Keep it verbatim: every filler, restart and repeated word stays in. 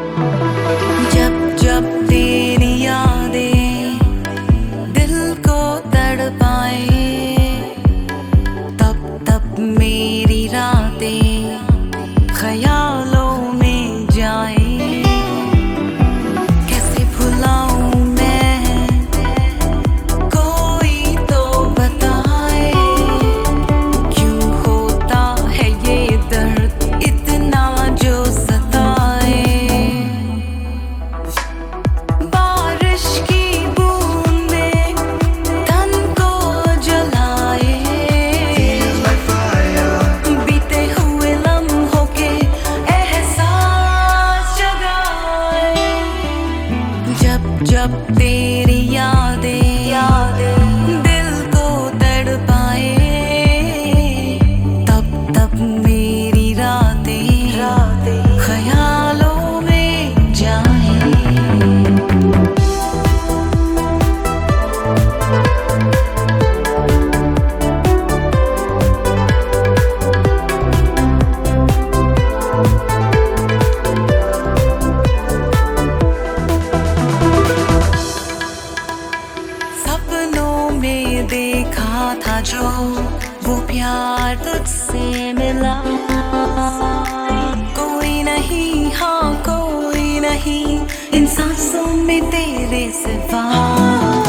जब जब तेरी यादें दिल को तड़पाए, तब तब मेरी रातें ख्यालों में जाए। कैसे भुलाऊं मैं, कोई तो बताए, क्यों होता है ये दर्द इतना जो सताए। बारिश की बूंदें तन को जलाए, बीते हुए लम्हों के एहसास जगाए। जब जब तेरी यादें यादें दिल को तड़पाए, तब तब मेरी रातें रातें ख्यालों में जाए। सपनों में देखा था जो वो प्यार तुझसे मिला, कोई नहीं, हाँ कोई नहीं इन सांसों में तेरे सिवा।